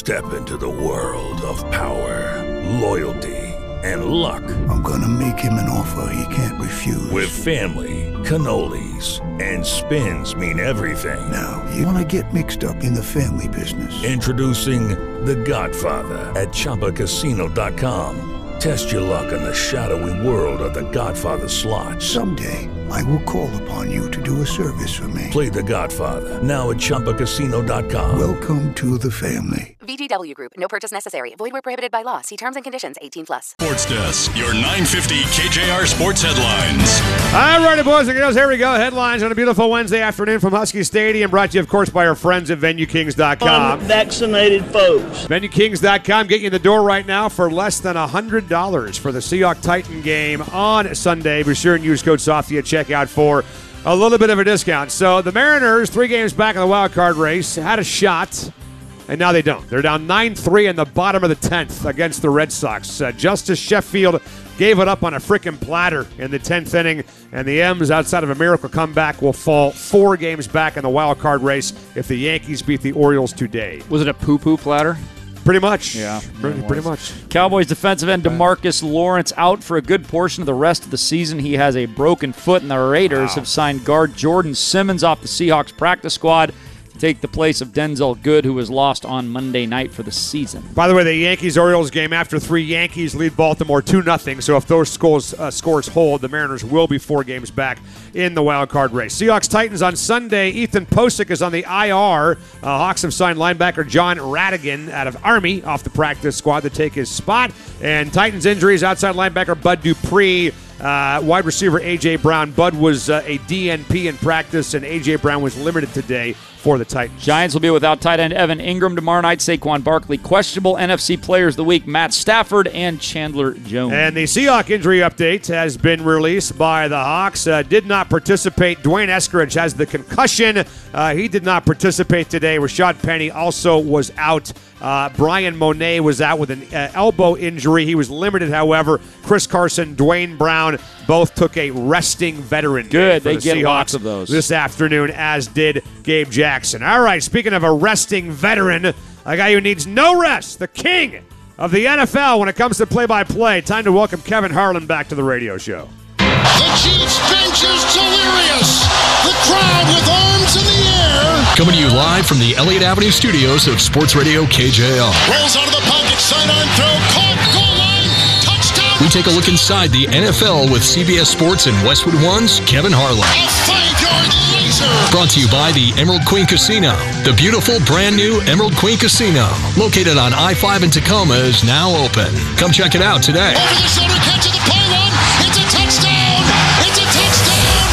Step into the world of power, loyalty, and luck. I'm gonna make him an offer he can't refuse. With family, cannolis, and spins mean everything. Now, you wanna get mixed up in the family business. Introducing The Godfather at ChumbaCasino.com. Test your luck in the shadowy world of The Godfather slot. Someday, I will call upon you to do a service for me. Play The Godfather, now at ChumbaCasino.com. Welcome to the family. VGW Group. No purchase necessary. Void where prohibited by law. See terms and conditions. 18+. Sports Desk, your 950 KJR Sports Headlines. All righty, boys and girls, here we go. Headlines on a beautiful Wednesday afternoon from Husky Stadium, brought to you, of course, by our friends at VenueKings.com. Unvaccinated folks. VenueKings.com, get you in the door right now for less than $100 for the Seahawks-Titan game on Sunday. Be sure and use code SOFTY at checkout for a little bit of a discount. So the Mariners, 3 games back in the wild card race, had a shot, and now they don't. They're down 9-3 in the bottom of the 10th against the Red Sox. Justice Sheffield gave it up on a frickin' platter in the 10th inning, and the M's, outside of a miracle comeback, will fall 4 games back in the wild card race if the Yankees beat the Orioles today. Was it a poo-poo platter? Pretty much. Yeah. Pretty much. Cowboys defensive end DeMarcus Lawrence out for a good portion of the rest of the season. He has a broken foot, and the Raiders have signed guard Jordan Simmons off the Seahawks practice squad to take the place of Denzel Good, who was lost on Monday night for the season. By the way, the Yankees-Orioles game, after 3, Yankees lead Baltimore 2-0. So if those scores hold, the Mariners will be 4 games back in the wild card race. Seahawks-Titans on Sunday. Ethan Posick is on the IR. Hawks have signed linebacker John Radigan out of Army off the practice squad to take his spot. And Titans injuries, outside linebacker Bud Dupree, wide receiver A.J. Brown. Bud was a DNP in practice, and A.J. Brown was limited today for the Titans. Giants will be without tight end Evan Ingram tomorrow night. Saquon Barkley questionable. NFC Players of the Week, Matt Stafford and Chandler Jones. And the Seahawks injury update has been released by the Hawks. Did not participate. Dwayne Eskridge has the concussion. He did not participate today. Rashad Penny also was out. Brian Monet was out with an elbow injury. He was limited, however. Chris Carson, Dwayne Brown, both took a resting veteran. Good, they get Seahawks lots of those this afternoon, as did Gabe Jackson. All right, speaking of a resting veteran, a guy who needs no rest, the king of the NFL when it comes to play-by-play. Time to welcome Kevin Harlan back to the radio show. The Chiefs bench is delirious. The crowd with arms in the air. Coming to you live from the Elliott Avenue studios of Sports Radio KJR. Rolls out of the pocket, sidearm throw, caught, goal line, touchdown. We take a look inside the NFL with CBS Sports and Westwood One's Kevin Harlan. A 5-yard laser. Brought to you by the Emerald Queen Casino. The beautiful brand new Emerald Queen Casino, located on I-5 in Tacoma, is now open. Come check it out today. Over the shoulder catch of the pylon. It's a touchdown. It's a touchdown.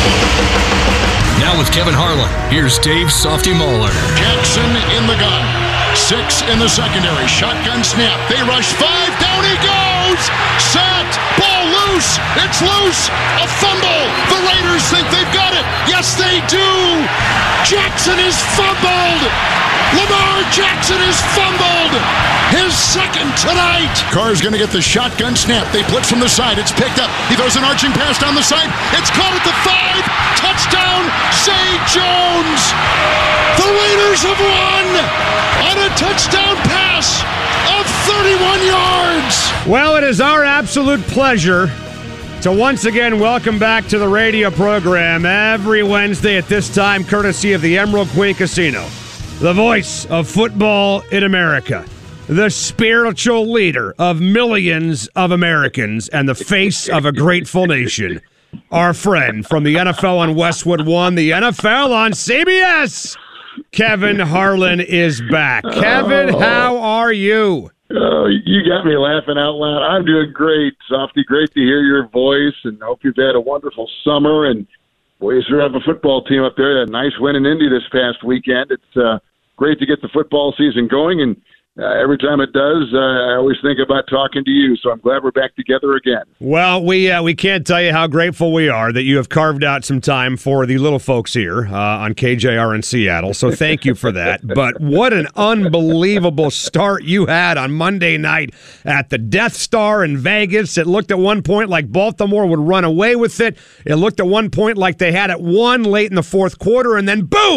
Now with Kevin Harlan, here's Dave Softy Mahler. Jackson in the gun. 6 in the secondary. Shotgun snap. They rush 5. Down he goes. Sacked. Ball loose. It's loose. A fumble. The Raiders think they've got it. Yes, they do. Jackson is fumbled. Lamar Jackson is fumbled. His second tonight. Carr's going to get the shotgun snap. They blitz from the side. It's picked up. He throws an arching pass down the side. It's caught at the 5. Touchdown, Zay Jones. The Raiders have won on a touchdown pass of 31 yards. Well, it is our absolute pleasure to once again welcome back to the radio program every Wednesday at this time, courtesy of the Emerald Queen Casino, the voice of football in America, the spiritual leader of millions of Americans, and the face of a grateful nation. Our friend from the NFL on Westwood One, the NFL on CBS, Kevin Harlan is back. Kevin, how are you? Oh, you got me laughing out loud. I'm doing great, Softy. Great to hear your voice, and hope you've had a wonderful summer. And boy, you sure have a football team up there. A nice win in Indy this past weekend. It's great to get the football season going, and every time it does, I always think about talking to you, so I'm glad we're back together again. Well, we can't tell you how grateful we are that you have carved out some time for the little folks here on KJR in Seattle, so thank you for that. But what an unbelievable start you had on Monday night at the Death Star in Vegas. It looked at one point like Baltimore would run away with it. It looked at one point like they had it won late in the fourth quarter, and then boom,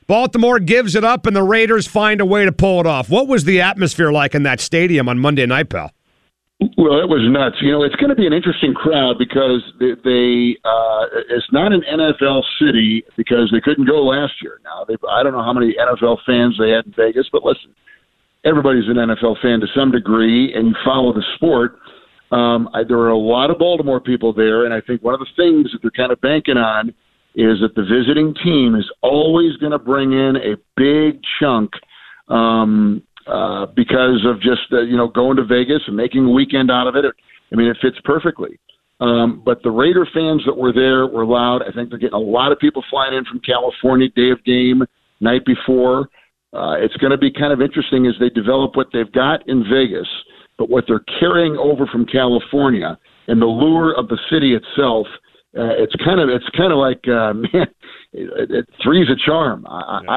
Baltimore gives it up, and the Raiders find a way to pull it off. What was the atmosphere like in that stadium on Monday night, pal? Well, it was nuts. It's going to be an interesting crowd because it's not an NFL city because they couldn't go last year. Now, I don't know how many NFL fans they had in Vegas, but listen, everybody's an NFL fan to some degree, and you follow the sport. There were a lot of Baltimore people there, and I think one of the things that they're kind of banking on is that the visiting team is always going to bring in a big chunk because of just going to Vegas and making a weekend out of it. I mean, it fits perfectly. But the Raider fans that were there were loud. I think they're getting a lot of people flying in from California day of game, night before. It's going to be kind of interesting as they develop what they've got in Vegas, but what they're carrying over from California and the lure of the city itself. It's kind of like man, three's a charm.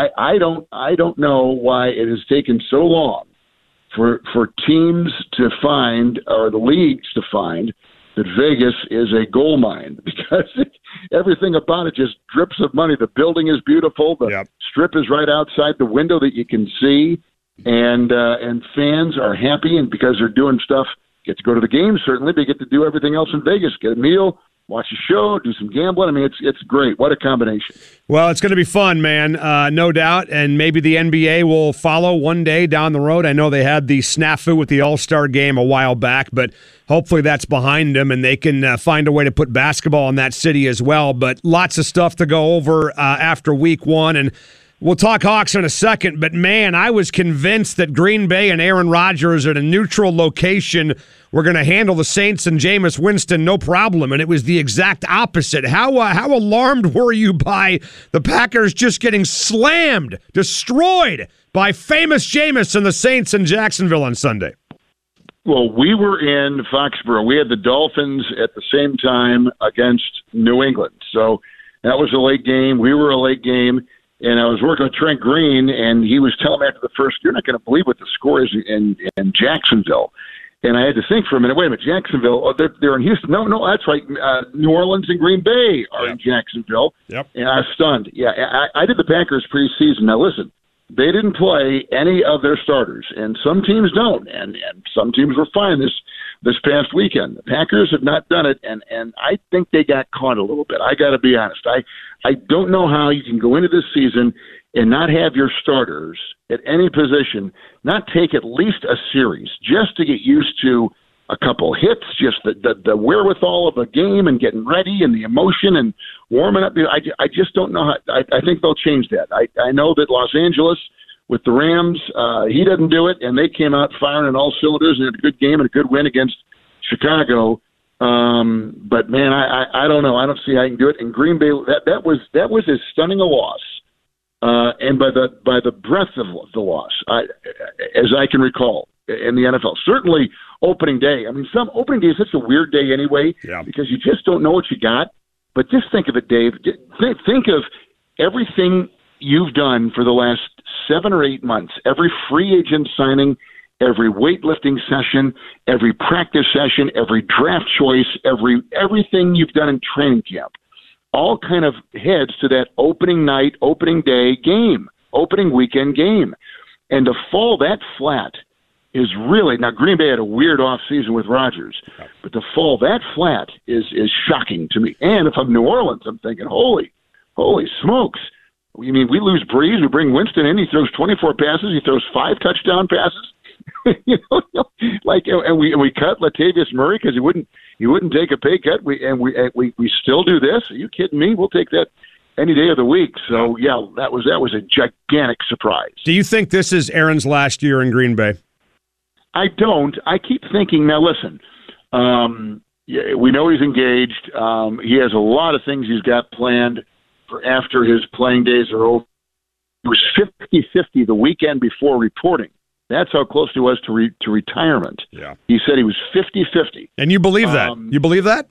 I don't know why it has taken so long for teams to find, or the leagues to find, that Vegas is a gold mine, because everything about it just drips of money. The building is beautiful. The strip is right outside the window that you can see, and fans are happy, and because they're doing stuff, get to go to the games. Certainly, they get to do everything else in Vegas. Get a meal, watch a show, do some gambling. I mean, it's great. What a combination. Well, it's going to be fun, man, no doubt, and maybe the NBA will follow one day down the road. I know they had the snafu with the All-Star game a while back, but hopefully that's behind them, and they can find a way to put basketball in that city as well. But lots of stuff to go over after week one, and we'll talk Hawks in a second, but man, I was convinced that Green Bay and Aaron Rodgers at a neutral location were going to handle the Saints and Jameis Winston no problem, and it was the exact opposite. How alarmed were you by the Packers just getting slammed, destroyed by famous Jameis and the Saints in Jacksonville on Sunday? Well, we were in Foxborough. We had the Dolphins at the same time against New England, so that was a late game. We were a late game. And I was working with Trent Green, and he was telling me after the first, you're not going to believe what the score is in Jacksonville. And I had to think for a minute, wait a minute, Jacksonville, they're in Houston. No, that's right. New Orleans and Green Bay are in Jacksonville. Yep. And I was stunned. Yeah, I did the Packers preseason. Now, listen, they didn't play any of their starters, and some teams don't, and some teams were fine this past weekend. The Packers have not done it, and I think they got caught a little bit. I got to be honest. I don't know how you can go into this season and not have your starters at any position, not take at least a series just to get used to a couple hits, just the wherewithal of a game and getting ready and the emotion and warming up. I just don't know how. I think they'll change that. I know that Los Angeles with the Rams, he doesn't do it, and they came out firing on all cylinders and had a good game and a good win against Chicago. But man, I don't know. I don't see how you can do it. And Green Bay, that was as stunning a loss, and by the breadth of the loss, as I can recall in the NFL. Certainly opening day. I mean, some opening day is such a weird day anyway, because you just don't know what you got. But just think of it, Dave. Think of everything you've done for the last 7 or 8 months. Every free agent signing, every weightlifting session, every practice session, every draft choice, everything you've done in training camp, all kind of heads to that opening night, opening day game, opening weekend game. And to fall that flat is really, now Green Bay had a weird offseason with Rodgers, but to fall that flat is shocking to me. And if I'm New Orleans, I'm thinking, holy smokes. You mean we lose Breeze, we bring Winston in, he throws 24 passes, he throws 5 touchdown passes. And we cut Latavius Murray because he wouldn't take a pay cut. We still do this. Are you kidding me? We'll take that any day of the week. So yeah, that was a gigantic surprise. Do you think this is Aaron's last year in Green Bay? I don't. I keep thinking. Now listen, we know he's engaged. He has a lot of things he's got planned for after his playing days are over. He was 50-50 the weekend before reporting. That's how close he was to retirement. Yeah. He said he was 50-50. And you believe that? You believe that?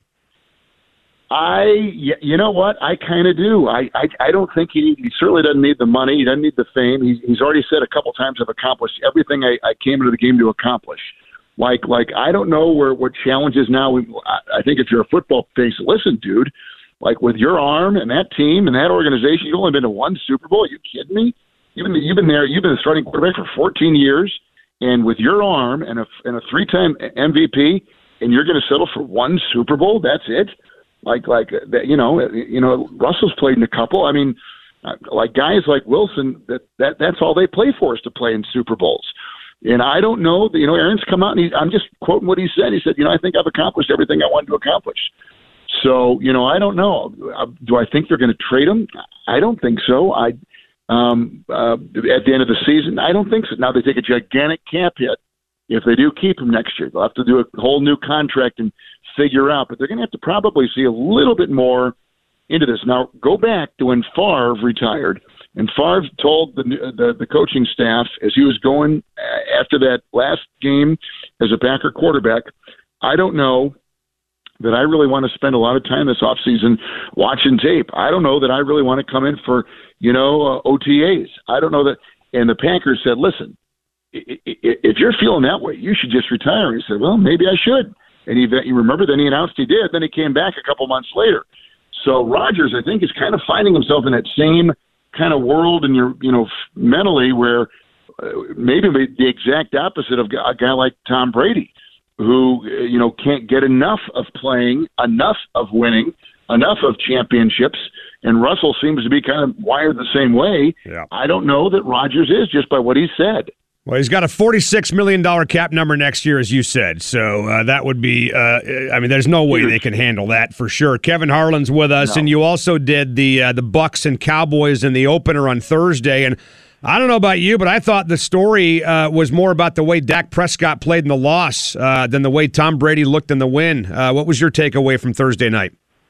You know what? I kind of do. I don't think he certainly doesn't need the money. He doesn't need the fame. He's already said a couple times, I've accomplished everything I came into the game to accomplish. Like I don't know what challenge is now. I think if you're a football face, listen, dude, Like with your arm and that team and that organization, you've only been to one Super Bowl. Are you kidding me? You've been there. You've been a starting quarterback for 14 years, and with your arm and a 3-time MVP, and you're going to settle for one Super Bowl? That's it? Like that, you know, Russell's played in a couple. I mean, like guys like Wilson, that's all they play for is to play in Super Bowls. And I don't know. You know, Aaron's come out and I'm just quoting what he said. He said, you know, I think I've accomplished everything I wanted to accomplish. So, you know, I don't know. Do I think they're going to trade him? I don't think so. At the end of the season, I don't think so. Now they take a gigantic cap hit. If they do keep him next year, they'll have to do a whole new contract and figure out. But they're going to have to probably see a little bit more into this. Now, go back to when Favre retired, and Favre told the coaching staff as he was going after that last game as a Packer quarterback, I don't know that I really want to spend a lot of time this offseason watching tape. I don't know that I really want to come in for, you know, OTAs. I don't know that. And the Packers said, listen, if you're feeling that way, you should just retire. He said, well, maybe I should. And you remember, then he announced he did. Then he came back a couple months later. So Rodgers, I think, is kind of finding himself in that same kind of world, and mentally, where maybe the exact opposite of a guy like Tom Brady, who can't get enough of playing, enough of winning, enough of championships. And Russell seems to be kind of wired the same way. Yeah. I don't know that Rodgers is, just by what he said. Well, he's got a $46 million cap number next year, as you said. So that would be, there's no way they can handle that for sure. Kevin Harlan's with us, and you also did the Bucks and Cowboys in the opener on Thursday. And I don't know about you, but I thought the story was more about the way Dak Prescott played in the loss than the way Tom Brady looked in the win. What was your takeaway from Thursday night?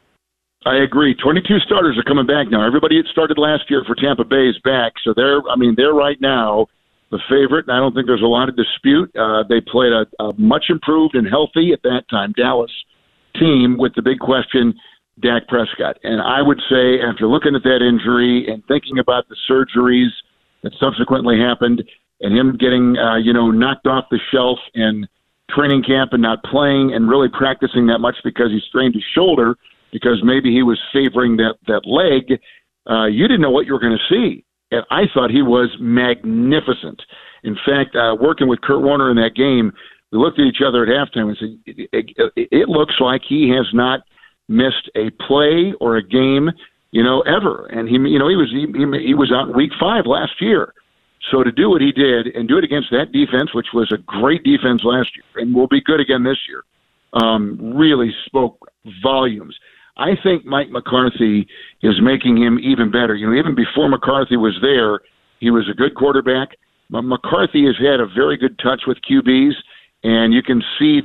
I agree. 22 starters are coming back now. Everybody that started last year for Tampa Bay is back. So they're right now the favorite, and I don't think there's a lot of dispute. They played a much improved and healthy, at that time, Dallas team with the big question, Dak Prescott. And I would say, after looking at that injury and thinking about the surgeries that subsequently happened and him getting, knocked off the shelf in training camp and not playing and really practicing that much because he strained his shoulder because maybe he was favoring that leg, you didn't know what you were going to see. And I thought he was magnificent. In fact, working with Kurt Warner in that game, we looked at each other at halftime and said, it looks like he has not missed a play or a game, ever. And he was out in week 5 last year. So to do what he did and do it against that defense, which was a great defense last year and will be good again this year, really spoke volumes. I think Mike McCarthy is making him even better. Even before McCarthy was there, he was a good quarterback. But McCarthy has had a very good touch with QBs, and you can see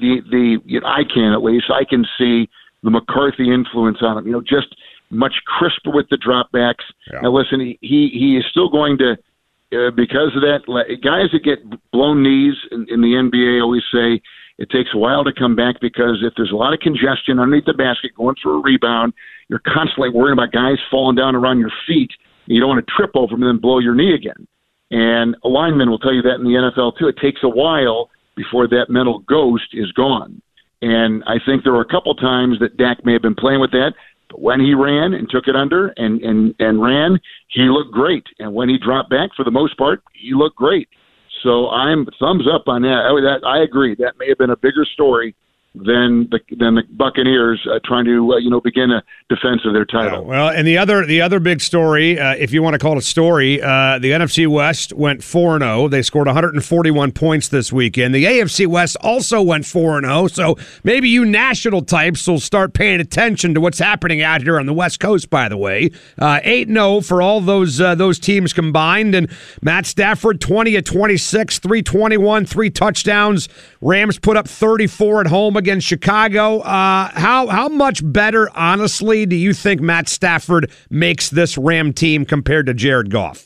I can see the McCarthy influence on him. Just much crisper with the dropbacks. Yeah. Now listen, he is still going to, because of that, guys that get blown knees in the NBA always say, it takes a while to come back because if there's a lot of congestion underneath the basket going for a rebound, you're constantly worrying about guys falling down around your feet. You don't want to trip over them and then blow your knee again. And a lineman will tell you that in the NFL too. It takes a while before that mental ghost is gone. And I think there were a couple times that Dak may have been playing with that, but when he ran and took it under and ran, he looked great. And when he dropped back, for the most part, he looked great. So I'm thumbs up on that. I agree. That may have been a bigger story than the Buccaneers trying to begin a defense of their title. Well, and the other big story, if you want to call it a story, the NFC West went 4-0. They scored 141 points this weekend. The AFC West also went 4-0. So maybe you national types will start paying attention to what's happening out here on the West Coast. By the way, 8-0 for all those teams combined. And Matt Stafford 20 of 26, 321, 3 touchdowns. Rams put up 34 at home against Chicago. How much better, honestly, do you think Matt Stafford makes this Ram team compared to Jared Goff?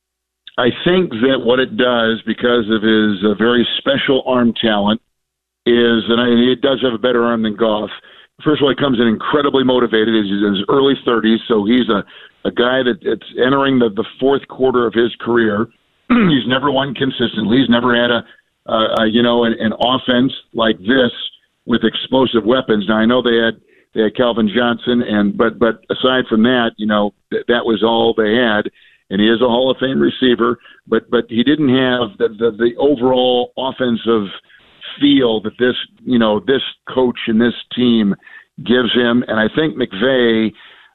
I think that what it does, because of his very special arm talent, is that it does have a better arm than Goff. First of all, he comes in incredibly motivated. He's in his early 30s, so he's a guy that's entering the fourth quarter of his career. He's never won consistently. He's never had an offense like this with explosive weapons. Now, I know they had They had Calvin Johnson, but aside from that, that was all they had. And he is a Hall of Fame receiver, but he didn't have the overall offensive feel that this coach and this team gives him. And I think McVay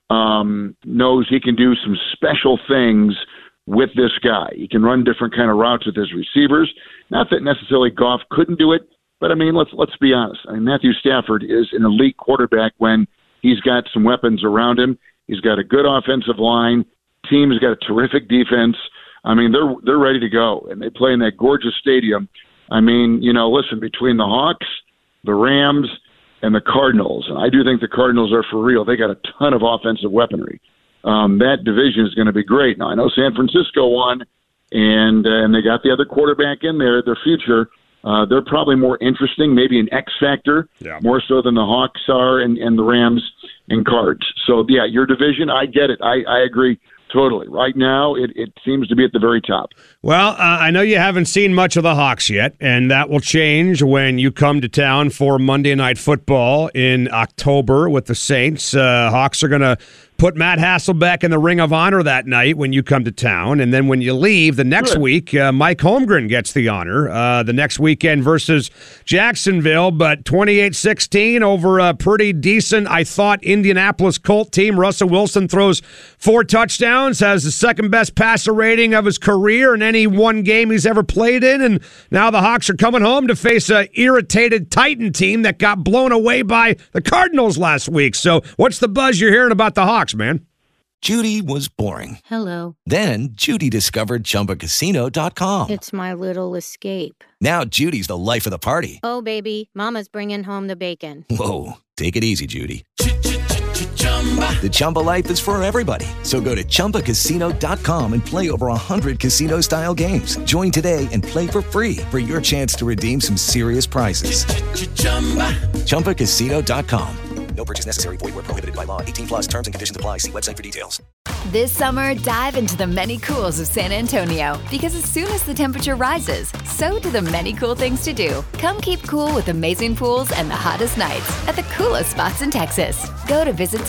knows he can do some special things with this guy. He can run different kind of routes with his receivers. Not that necessarily Goff couldn't do it, but I mean, let's be honest. I mean, Matthew Stafford is an elite quarterback when he's got some weapons around him. He's got a good offensive line. Team's got a terrific defense. I mean, they're ready to go, and they play in that gorgeous stadium. I mean, listen, between the Hawks, the Rams, and the Cardinals, and I do think the Cardinals are for real. They got a ton of offensive weaponry. That division is going to be great. Now, I know San Francisco won, and they got the other quarterback in there, their future. They're probably more interesting, maybe an X factor, more so than the Hawks are and the Rams and Cards. So, yeah, your division, I get it. I agree totally. Right now, it seems to be at the very top. Well, I know you haven't seen much of the Hawks yet, and that will change when you come to town for Monday Night Football in October with the Saints. Hawks are going to put Matt Hasselbeck in the Ring of Honor that night when you come to town. And then when you leave the next week, Mike Holmgren gets the honor the next weekend versus Jacksonville. But 28-16 over a pretty decent, I thought, Indianapolis Colt team. Russell Wilson throws 4 touchdowns, has the second best passer rating of his career in any one game he's ever played in. And now the Hawks are coming home to face an irritated Titan team that got blown away by the Cardinals last week. So what's the buzz you're hearing about the Hawks, man? Judy was boring. Hello. Then Judy discovered ChumbaCasino.com. It's my little escape. Now Judy's the life of the party. Oh, baby, mama's bringing home the bacon. Whoa, take it easy, Judy. The Chumba life is for everybody. So go to ChumbaCasino.com and play over 100 casino-style games. Join today and play for free for your chance to redeem some serious prizes. ChumbaCasino.com. No purchase necessary. Void where prohibited by law. 18+ terms and conditions apply. See website for details. This summer, dive into the many cools of San Antonio. Because as soon as the temperature rises, so do the many cool things to do. Come keep cool with amazing pools and the hottest nights at the coolest spots in Texas. Go to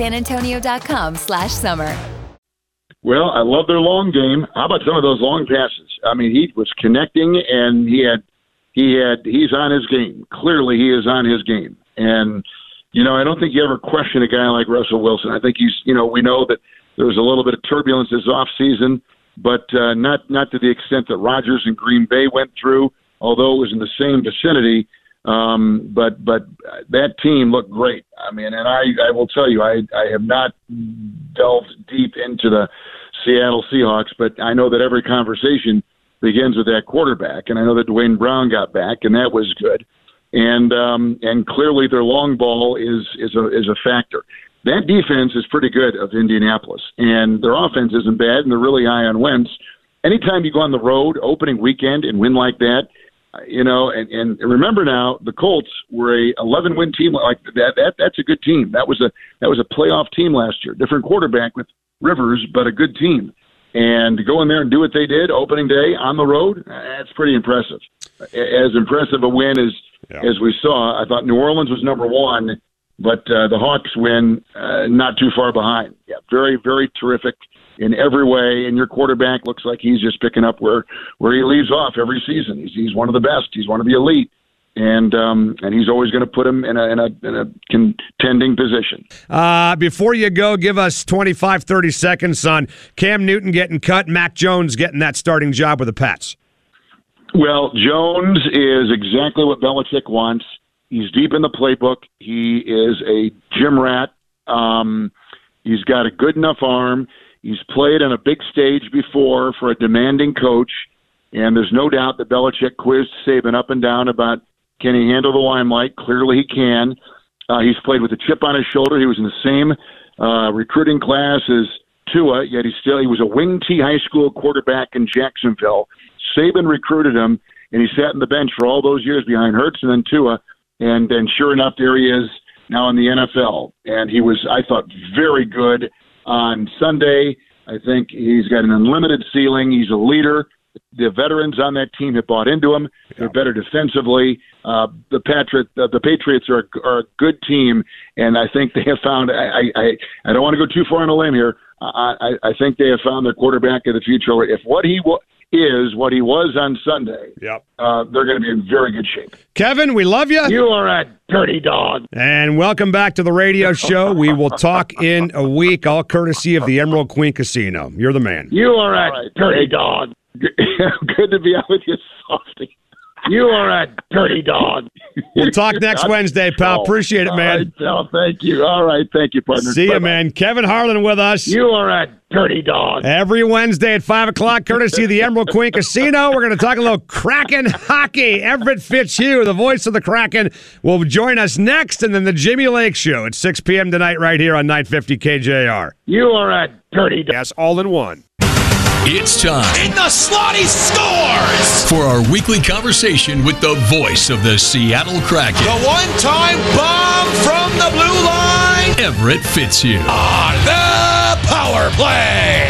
visitsanantonio.com/summer. Well, I love their long game. How about some of those long passes? I mean, he was connecting, and he's on his game. Clearly, he is on his game. And I don't think you ever question a guy like Russell Wilson. I think we know that there was a little bit of turbulence this offseason, but not to the extent that Rodgers and Green Bay went through, although it was in the same vicinity. But that team looked great. I mean, and I will tell you, I have not delved deep into the Seattle Seahawks, but I know that every conversation begins with that quarterback, and I know that Dwayne Brown got back, and that was good. And clearly their long ball is a factor. That defense is pretty good of Indianapolis, and their offense isn't bad, and they're really high on Wentz. Anytime you go on the road, opening weekend, and win like that, and remember now, the Colts were a 11-win team like that. That's a good team. That was a playoff team last year. Different quarterback with Rivers, but a good team. And to go in there and do what they did opening day on the road, that's pretty impressive. As impressive a win as we saw. I thought New Orleans was number one, but the Hawks win not too far behind. Yeah, very, very terrific in every way. And your quarterback looks like he's just picking up where he leaves off every season. He's one of the best. He's one of the elite. And he's always going to put him in a contending position. Before you go, give us 25, 30 seconds on Cam Newton getting cut, Mac Jones getting that starting job with the Pats. Well, Jones is exactly what Belichick wants. He's deep in the playbook. He is a gym rat. He's got a good enough arm. He's played on a big stage before for a demanding coach, and there's no doubt that Belichick quizzed Saban up and down about can he handle the limelight. Clearly he can. He's played with a chip on his shoulder. He was in the same recruiting class as Tua, yet he was a wing T high school quarterback in Jacksonville. Saban recruited him, and he sat on the bench for all those years behind Hurts and then Tua, and sure enough, there he is now in the NFL. And he was, I thought, very good on Sunday. I think he's got an unlimited ceiling. He's a leader. The veterans on that team have bought into him. They're better defensively. The Patriots are a good team, and I think they have found. I don't want to go too far on a limb here. I think they have found their quarterback of the future. If what he is what he was on Sunday, they're going to be in very good shape. Kevin, we love you. You are a dirty dog. And welcome back to the radio show. We will talk in a week, all courtesy of the Emerald Queen Casino. You're the man. You are a dirty dog. Good to be out with you, Softy. You are a dirty dog. We'll talk next Wednesday, pal. Appreciate it, man. All right, pal. Thank you. All right. Thank you, partner. See you, man. Kevin Harlan with us. You are a dirty dog. Every Wednesday at 5 o'clock, courtesy of the Emerald Queen Casino. We're going to talk a little Kraken hockey. Everett Fitzhugh, the voice of the Kraken, will join us next. And then the Jimmy Lake Show at 6 p.m. tonight right here on 950 KJR. You are a dirty dog. Yes, all in one. It's time. And the Slotty scores! For our weekly conversation with the voice of the Seattle Kraken. The one-time bomb from the blue line. Everett Fitzhugh. On the power play.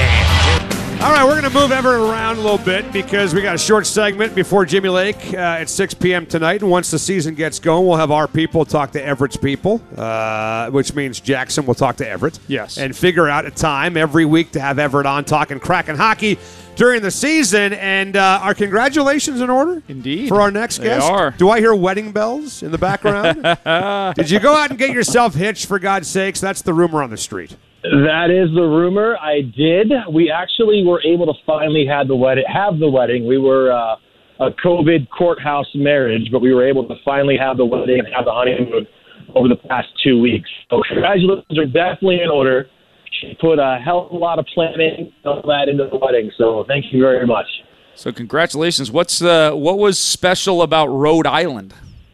All right, we're going to move Everett around a little bit because we got a short segment before Jimmy Lake at 6 p.m. tonight. And once the season gets going, we'll have our people talk to Everett's people, which means Jackson will talk to Everett. Yes. And figure out a time every week to have Everett on talking Kraken hockey during the season. And our congratulations in order? Indeed. For our next guest. They are. Do I hear wedding bells in the background? Did you go out and get yourself hitched, for God's sakes? That's the rumor on the street. That is the rumor. I did. We actually were able to finally have the wedding. We were a COVID courthouse marriage, but we were able to finally have the wedding and have the honeymoon over the past 2 weeks. So congratulations are definitely in order. She put a hell of a lot of planning and all that into the wedding. So thank you very much. So congratulations. What was special about Rhode Island?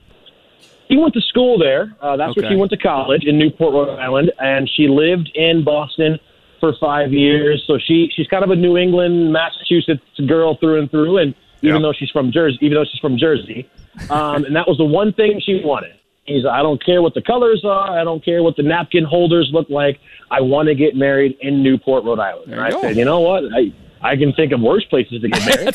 She went to school there. That's where she went to college, in Newport, Rhode Island, and she lived in Boston for 5 years. So she's kind of a New England, Massachusetts girl through and through. And even though she's from Jersey, and that was the one thing she wanted. I don't care what the colors are. I don't care what the napkin holders look like. I want to get married in Newport, Rhode Island. And I said, you know what? I can think of worse places to get married. That's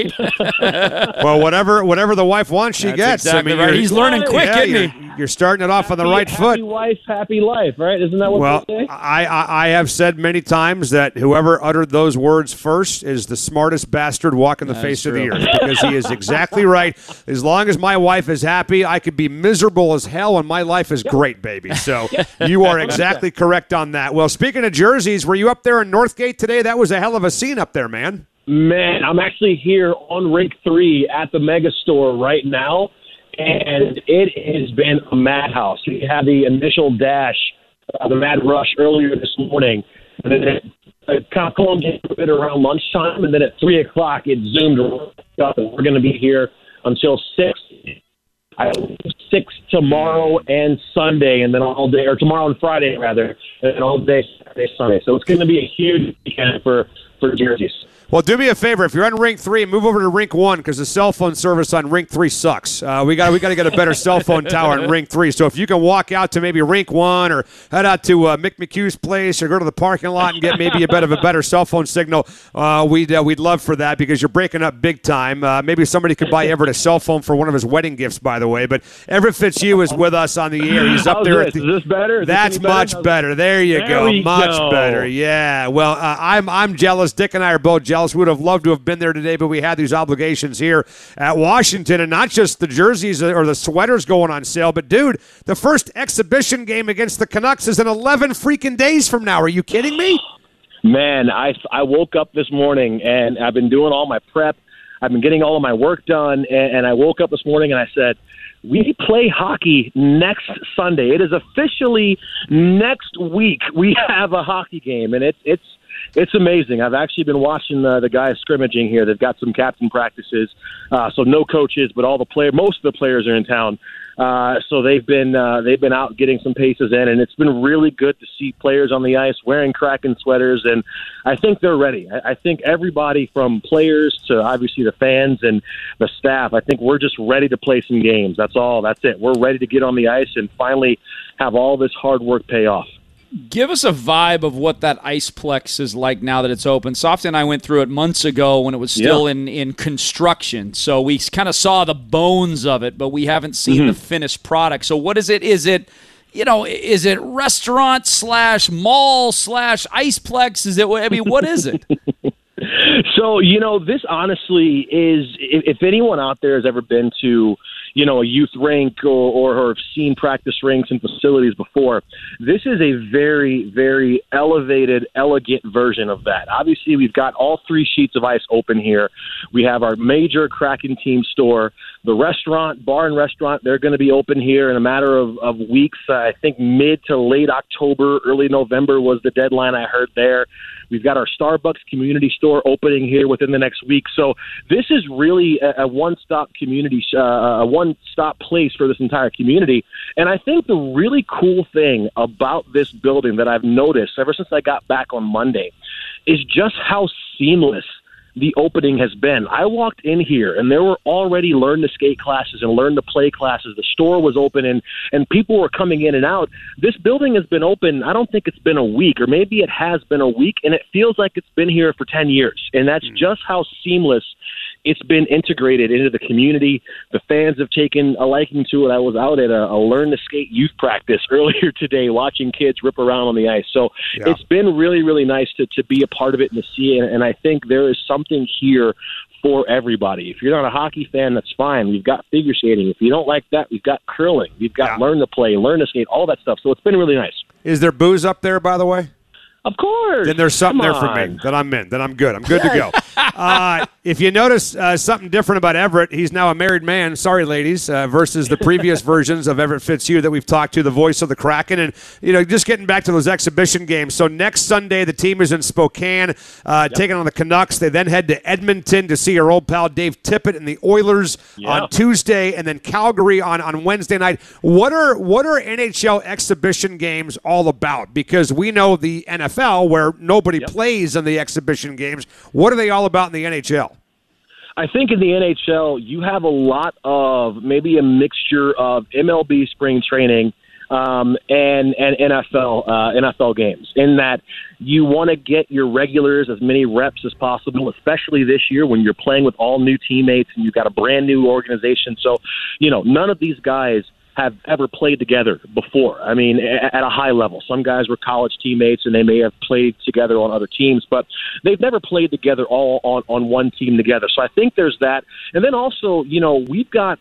right. Well, whatever the wife wants, she gets. Exactly right. He's learning quick, isn't he? You're starting it off on the right foot. Happy wife, happy life, right? Isn't that what they say? I have said many times that whoever uttered those words first is the smartest bastard walking the face of the earth, because he is exactly right. As long as my wife is happy, I could be miserable as hell, and my life is great, baby. So you are exactly correct on that. Well, speaking of jerseys, were you up there in Northgate today? That was a hell of a scene up there, man. Man, I'm actually here on Rink 3 at the Mega Store right now, and it has been a madhouse. We had the initial dash, the mad rush earlier this morning, and then it kind of calmed down a bit around lunchtime, and then at 3 o'clock it zoomed up, and we're going to be here until 6. I leave 6 tomorrow and Sunday, and then all day, or tomorrow and Friday rather, and all day Saturday, Sunday. So it's going to be a huge weekend for jerseys. Well, do me a favor. If you're on Rink 3, move over to Rink 1, because the cell phone service on Rink 3 sucks. We got to get a better cell phone tower on Rink 3. So if you can walk out to maybe Rink 1 or head out to Mick McHugh's place or go to the parking lot and get maybe a bit of a better cell phone signal, we'd love for that, because you're breaking up big time. Maybe somebody could buy Everett a cell phone for one of his wedding gifts, by the way. But Everett Fitzhugh is with us on the air. He's up there. Is this better? That's much better. There you go. Much better. Yeah. Well, I'm jealous. Dick and I are both jealous. We would have loved to have been there today, but we had these obligations here at Washington, and not just the jerseys or the sweaters going on sale, but dude, the first exhibition game against the Canucks is in 11 freaking days from now. Are you kidding me? Man, I woke up this morning and I've been doing all my prep. I've been getting all of my work done, and I woke up this morning and I said, we play hockey next Sunday. It is officially next week we have a hockey game, and it's amazing. I've actually been watching the guys scrimmaging here. They've got some captain practices, so no coaches, but most of the players are in town. So they've been out getting some paces in, and it's been really good to see players on the ice wearing Kraken sweaters, and I think they're ready. I think everybody from players to obviously the fans and the staff, I think we're just ready to play some games. That's all. That's it. We're ready to get on the ice and finally have all this hard work pay off. Give us a vibe of what that Iceplex is like now that it's open. Softy and I went through it months ago when it was still in construction. So we kind of saw the bones of it, but we haven't seen the finished product. So what is it? Is it restaurant / mall / Iceplex? What is it? So, this honestly is, if anyone out there has ever been to, a youth rink or have seen practice rinks and facilities before, this is a very, very elevated, elegant version of that. Obviously, we've got all 3 sheets of ice open here. We have our major Kraken team store, the restaurant, bar and restaurant. They're going to be open here in a matter of weeks. I think mid to late October, early November was the deadline I heard there. We've got our Starbucks community store opening here within the next week. So this is really a one-stop community, a one-stop place for this entire community. And I think the really cool thing about this building that I've noticed ever since I got back on Monday is just how seamless the opening has been. I walked in here and there were already learn to skate classes and learn to play classes. The store was open and people were coming in and out. This building has been open, I don't think it's been a week, or maybe it has been a week, and it feels like it's been here for 10 years. And that's just how seamless it's been integrated into the community. The fans have taken a liking to it. I was out at a learn to skate youth practice earlier today watching kids rip around on the ice. So it's been really, really nice to be a part of it and to see it. And I think there is something here for everybody. If you're not a hockey fan, that's fine. We've got figure skating. If you don't like that, we've got curling. We've got learn to play, learn to skate, all that stuff. So it's been really nice. Is there booze up there, by the way? Of course. Then there's something there for me. Then I'm in. Then I'm good. I'm good to go. If you notice something different about Everett, he's now a married man. Sorry, ladies, versus the previous versions of Everett Fitzhugh that we've talked to, the voice of the Kraken. And, just getting back to those exhibition games. So next Sunday, the team is in Spokane, taking on the Canucks. They then head to Edmonton to see our old pal Dave Tippett and the Oilers on Tuesday, and then Calgary on Wednesday night. What are NHL exhibition games all about? Because we know the NFL, where nobody plays in the exhibition games. What are they all about in the NHL? I think in the NHL, you have a lot of maybe a mixture of MLB spring training and NFL games, in that you want to get your regulars as many reps as possible, especially this year when you're playing with all new teammates and you've got a brand new organization. So, none of these guys have ever played together before. I mean, at a high level. Some guys were college teammates and they may have played together on other teams, but they've never played together all on one team together. So I think there's that. And then also, we've got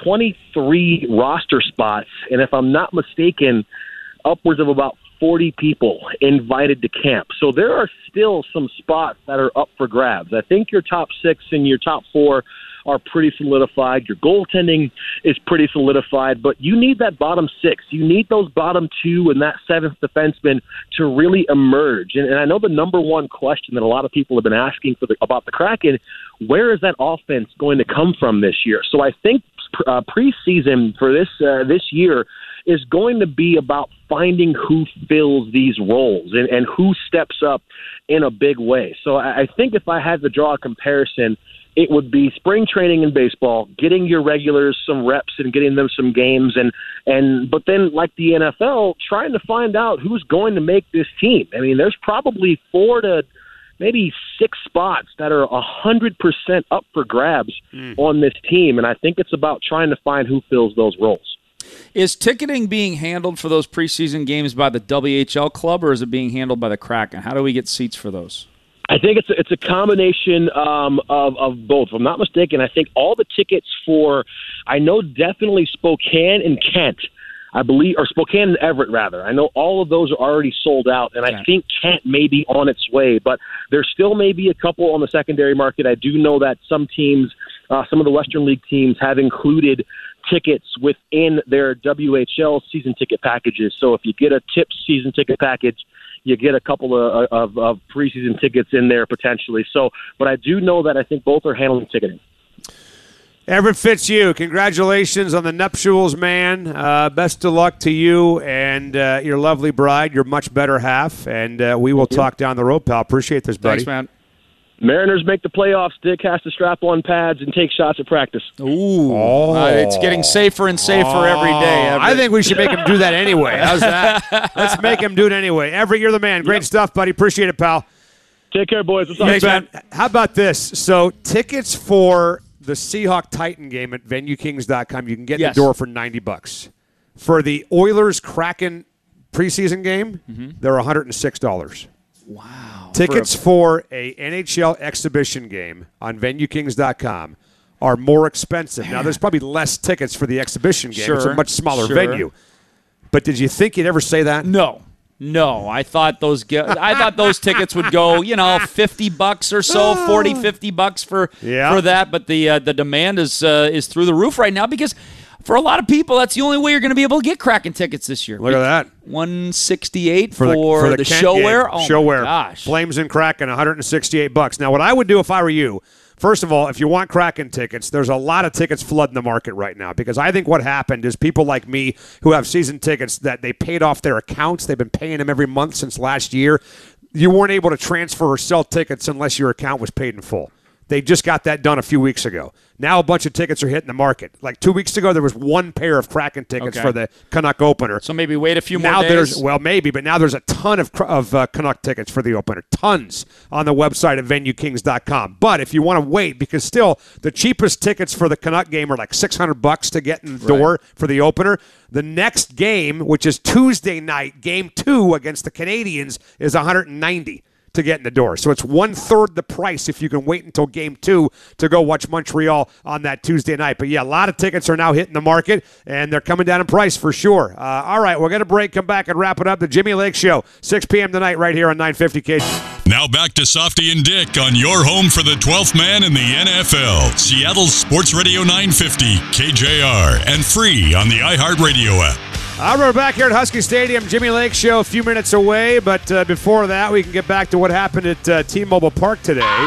23 roster spots, and if I'm not mistaken, upwards of about 40 people invited to camp. So there are still some spots that are up for grabs. I think your top 6 and your top 4 are pretty solidified. Your goaltending is pretty solidified, but you need that bottom 6. You need those bottom 2 and that 7th defenseman to really emerge. And I know the number one question that a lot of people have been asking about the Kraken, where is that offense going to come from this year? So I think preseason for this year is going to be about finding who fills these roles and who steps up in a big way. So I think if I had to draw a comparison, it would be spring training in baseball, getting your regulars some reps and getting them some games, but then like the NFL, trying to find out who's going to make this team. I mean, there's probably 4 to maybe 6 spots that are 100% up for grabs on this team, and I think it's about trying to find who fills those roles. Is ticketing being handled for those preseason games by the WHL club, or is it being handled by the Kraken? How do we get seats for those? I think it's a combination of both. If I'm not mistaken, I think all the tickets for, I know definitely Spokane and Kent, I believe, or Spokane and Everett, rather. I know all of those are already sold out, and I think Kent may be on its way, but there still may be a couple on the secondary market. I do know that some teams, some of the Western League teams, have included tickets within their WHL season ticket packages. So if you get a TIPS season ticket package, you get a couple of preseason tickets in there potentially. So, but I do know that I think both are handling ticketing. Everett Fitzhugh, congratulations on the nuptials, man. Best of luck to you and your lovely bride, your much better half. And we will talk down the road, pal. Appreciate this, buddy. Thanks, man. Mariners make the playoffs. Dick has to strap on pads and take shots at practice. Ooh. It's getting safer and safer every day. I think we should make him do that anyway. How's that? Let's make him do it anyway. Everett, you're the man. Great stuff, buddy. Appreciate it, pal. Take care, boys. What's up, Thanks, man. How about this? So tickets for the Seahawk-Titan game at VenueKings.com, you can get in the door for $90. For the Oilers-Kraken preseason game, they're $106. Wow. Tickets for a NHL exhibition game on VenueKings.com are more expensive. Now, there's probably less tickets for the exhibition game. It's a much smaller venue. But did you think you'd ever say that? No, I thought those tickets would go, $50 or so, $40-$50 for that. But the demand is through the roof right now because for a lot of people, that's the only way you're going to be able to get Kraken tickets this year. Look at that. $168 for the showwear. Oh, showwear. My gosh. Flames and Kraken, $168. Now, what I would do if I were you, first of all, if you want Kraken tickets, there's a lot of tickets flooding the market right now because I think what happened is people like me who have season tickets that they paid off their accounts. They've been paying them every month since last year. You weren't able to transfer or sell tickets unless your account was paid in full. They just got that done a few weeks ago. Now a bunch of tickets are hitting the market. Like 2 weeks ago, there was one pair of Kraken tickets for the Canuck opener. So maybe wait a few more days? Maybe, but now there's a ton of Canuck tickets for the opener. Tons on the website at VenueKings.com. But if you want to wait, because still the cheapest tickets for the Canuck game are like $600 to get in the door for the opener. The next game, which is Tuesday night, Game 2 against the Canadiens, is $190 to get in the door. So it's 1/3 the price if you can wait until Game 2 to go watch Montreal on that Tuesday night. But, yeah, a lot of tickets are now hitting the market, and they're coming down in price for sure. All right, we're going to break, come back, and wrap it up. The Jimmy Lake Show, 6 p.m. tonight right here on 950 KJ. Now back to Softy and Dick on your home for the 12th man in the NFL. Seattle's Sports Radio 950, KJR, and free on the iHeartRadio app. We're back here at Husky Stadium. Jimmy Lake Show a few minutes away, but before that, we can get back to what happened at T-Mobile Park today.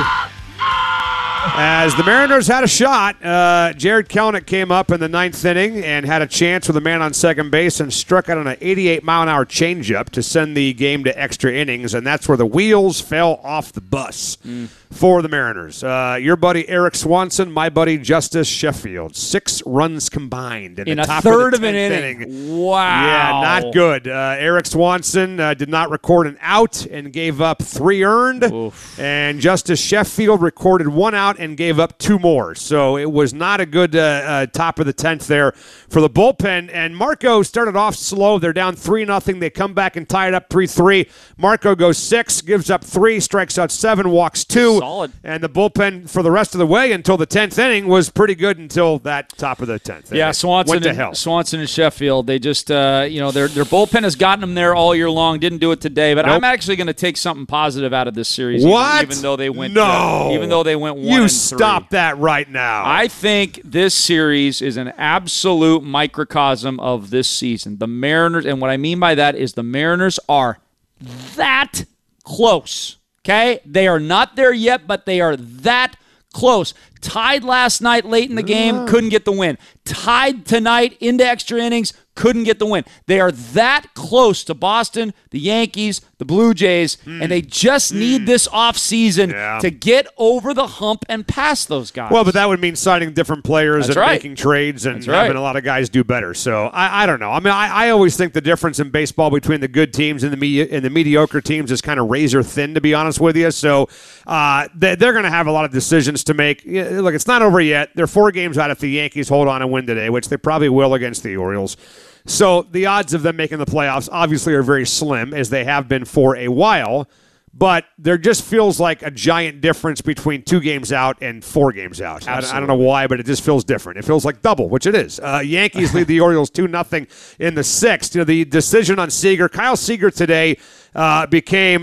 As the Mariners had a shot, Jared Kelenic came up in the 9th inning and had a chance with a man on second base and struck out on an 88-mile-an-hour changeup to send the game to extra innings, and that's where the wheels fell off the bus for the Mariners. Your buddy Eric Swanson, my buddy Justice Sheffield, 6 runs combined in the top third of the 10th of an inning. Wow. Yeah, not good. Eric Swanson did not record an out and gave up 3 earned, and Justice Sheffield recorded 1 out and gave up 2 more. So it was not a good top of the 10th there for the bullpen. And Marco started off slow. They're down 3-0. They come back and tie it up 3-3. Marco goes 6, gives up 3, strikes out 7, walks 2. Solid. And the bullpen for the rest of the way until the 10th inning was pretty good until that top of the 10th. Yeah, Swanson and Sheffield, they just, their bullpen has gotten them there all year long. Didn't do it today, but I'm actually going to take something positive out of this series. What? Even though they went, even though they went 1-3. You stop that right now. I think this series is an absolute microcosm of this season. The Mariners, and what I mean by that is the Mariners are that close. Okay? They are not there yet, but they are that close. Tied last night late in the game, couldn't get the win. Tied tonight into extra innings, couldn't get the win. They are that close to Boston, the Yankees, the Blue Jays, and they just need this offseason to get over the hump and past those guys. Well, but that would mean signing different players making trades and having a lot of guys do better. So I don't know. I mean, I always think the difference in baseball between the good teams and the mediocre teams is kind of razor thin, to be honest with you. So they're going to have a lot of decisions to make. Look, it's not over yet. They're 4 games out if the Yankees hold on and win today, which they probably will against the Orioles. So the odds of them making the playoffs obviously are very slim, as they have been for a while. But there just feels like a giant difference between 2 games out and 4 games out. I don't know why, but it just feels different. It feels like double, which it is. Yankees lead the Orioles 2-0 in the 6th. The decision on Seager. Kyle Seager today became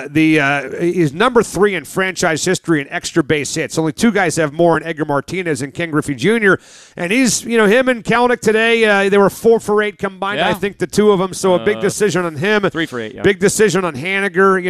is number 3 in franchise history in extra base hits. Only 2 guys have more, in Edgar Martinez and Ken Griffey Jr. And he's, him and Kelenic today, they were 4 for 8 combined, I think, the 2 of them. So a big decision on him. 3 for 8, yeah. Big decision on Haniger. What they do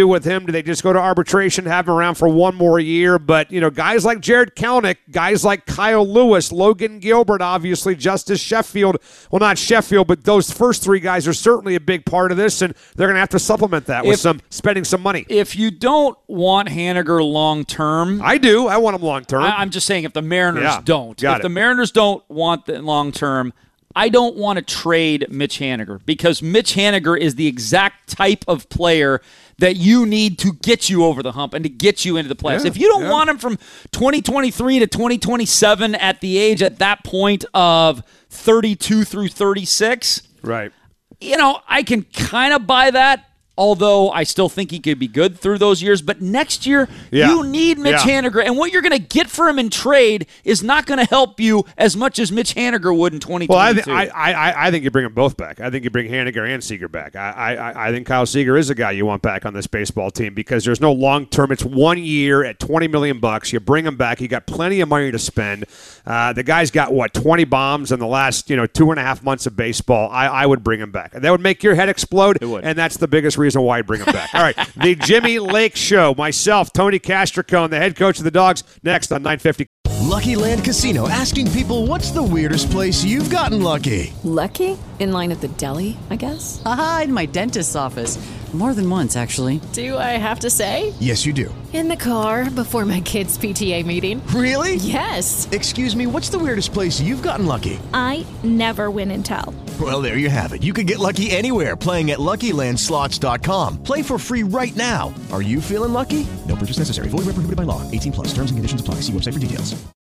do with him? Do they just go to arbitration, have him around for one more year? But, guys like Jared Kelenic, guys like Kyle Lewis, Logan Gilbert, obviously, Justice Sheffield. Well, not Sheffield, but those first three guys are certainly a big part of this, and they're going to have to supplement that with spending some money. If you don't want Haniger long-term. I do. I want him long-term. I'm just saying if the Mariners don't. Got the Mariners don't want the long-term, I don't want to trade Mitch Haniger because Mitch Haniger is the exact type of player that you need to get you over the hump and to get you into the playoffs. If you don't want him from 2023 to 2027 at the age at that point of 32 through 36, right? I can kind of buy that. Although I still think he could be good through those years. But next year, you need Mitch Haniger. And what you're going to get for him in trade is not going to help you as much as Mitch Haniger would in 2022. Well, I think you bring them both back. I think you bring Haniger and Seager back. I think Kyle Seager is a guy you want back on this baseball team because there's no long-term. It's 1 year at $20 million. You bring him back. You got plenty of money to spend. The guy's got, 20 bombs in the last 2.5 months of baseball. I would bring him back. That would make your head explode, it would. And that's the biggest reason why I bring him back. All right, the Jimmy Lake Show. Myself, Tony Castricone, the head coach of the Dogs, next on 950. Lucky Land Casino, asking people, what's the weirdest place you've gotten lucky? Lucky? In line at the deli, I guess? Aha, in my dentist's office. More than once, actually. Do I have to say? Yes, you do. In the car before my kids' PTA meeting. Really? Yes. Excuse me, what's the weirdest place you've gotten lucky? I never win and tell. Well, there you have it. You can get lucky anywhere, playing at LuckyLandSlots.com. Play for free right now. Are you feeling lucky? No purchase necessary. Void where prohibited by law. 18+. Terms and conditions apply. See website for details.